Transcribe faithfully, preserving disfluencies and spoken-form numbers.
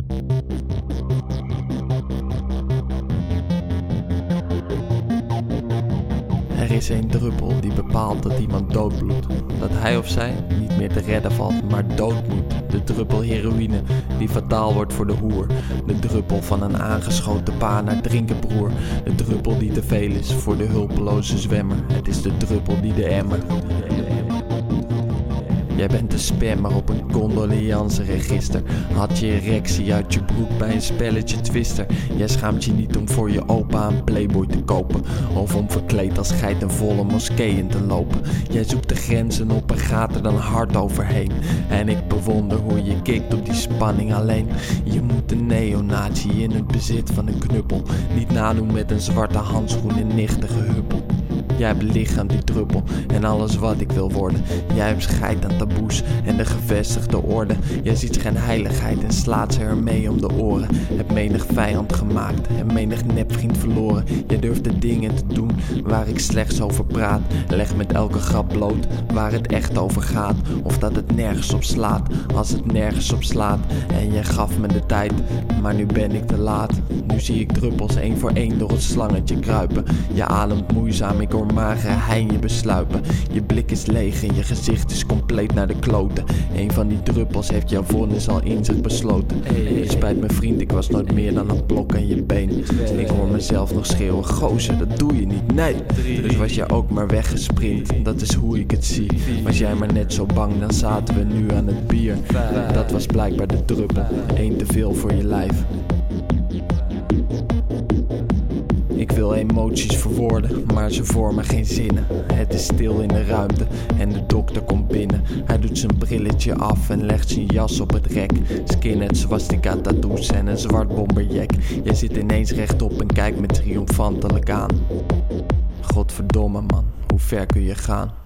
Er is één druppel die bepaalt dat iemand doodbloedt. Dat hij of zij niet meer te redden valt, maar dood moet. De druppel heroïne die fataal wordt voor de hoer. De druppel van een aangeschoten pa naar drinkenbroer. De druppel die te veel is voor de hulpeloze zwemmer. Het is de druppel die de emmer. Jij bent de spammer op een condoleanceregister. Had je erectie uit je broek bij een spelletje Twister. Jij schaamt je niet om voor je opa een Playboy te kopen. Of om verkleed als geit een volle moskee in te lopen. Jij zoekt de grenzen op en gaat er dan hard overheen. En ik bewonder hoe je kikt op die spanning alleen. Je moet een neonazi in het bezit van een knuppel niet nadoen met een zwarte handschoen en nichtige huppel. Jij hebt lichaam die druppel en alles wat ik wil worden. Jij hebt scheid aan taboes en de gevestigde orde. Jij ziet geen heiligheid en slaat ze er mee om de oren. Heb menig vijand gemaakt en menig nepvriend verloren. Jij durft de dingen te doen waar ik slechts over praat. Leg met elke grap bloot waar het echt over gaat. Of dat het nergens op slaat als het nergens op slaat. En jij gaf me de tijd, maar nu ben ik te laat. Nu zie ik druppels één voor één door het slangetje kruipen. Je ademt moeizaam, ik hoor magere hein je besluipen. Je blik is leeg en je gezicht is compleet naar de kloten. Een van die druppels heeft jouw vonnis al in zich besloten. En je spijt me vriend, ik was nooit meer dan een blok aan je been. Ik hoor mezelf nog schreeuwen, gozer dat doe je niet, nee. Dus was jij ook maar weggesprint, dat is hoe ik het zie. Was jij maar net zo bang, dan zaten we nu aan het bier. Dat was blijkbaar de druppel, één te veel voor je lijf. Ik wil emoties verwoorden, maar ze vormen geen zinnen. Het is stil in de ruimte en de dokter komt binnen. Hij doet zijn brilletje af en legt zijn jas op het rek. Skinhead, swastika tattoos en een zwart bomberjack. Jij zit ineens rechtop en kijkt me triomfantelijk aan. Godverdomme man, hoe ver kun je gaan?